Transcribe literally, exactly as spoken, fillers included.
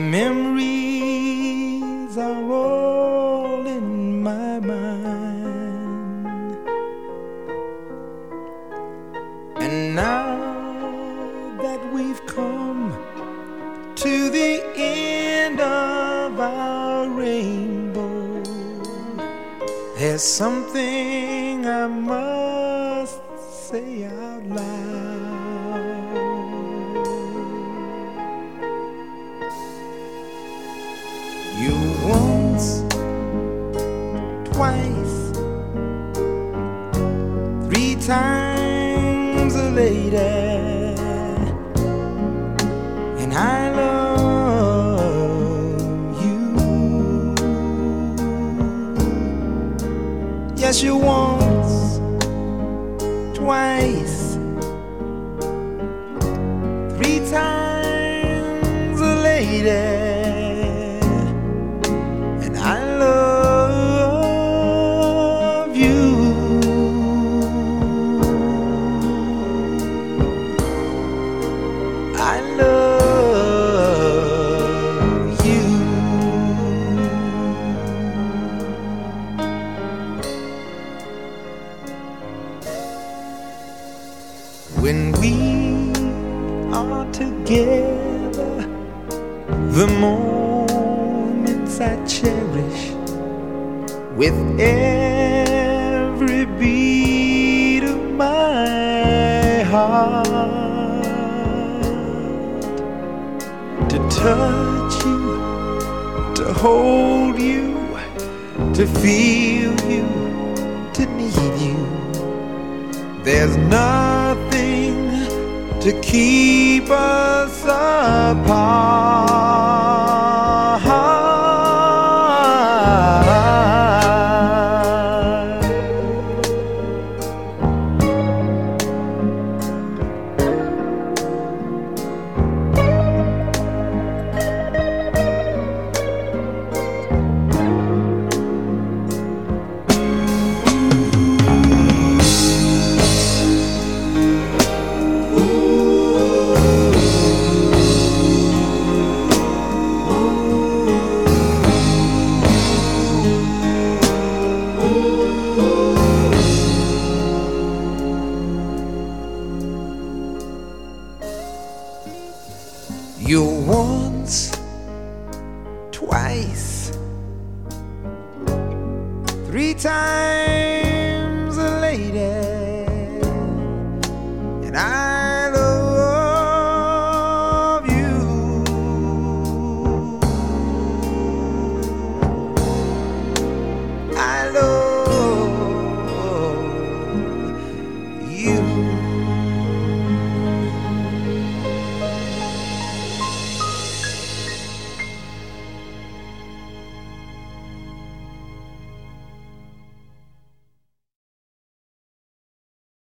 memories are all in my mind. And now that we've come to the end of our rainbow, there's something I must say out loud. You once, twice, three times a lady, and I love you. Yes, you once, twice, three times a lady, and I love you. I love you. When we are together, the moments I cherish with every beat of my heart. To touch you, to hold you, to feel you, to need you. There's nothing to keep us apart. You once, twice, three times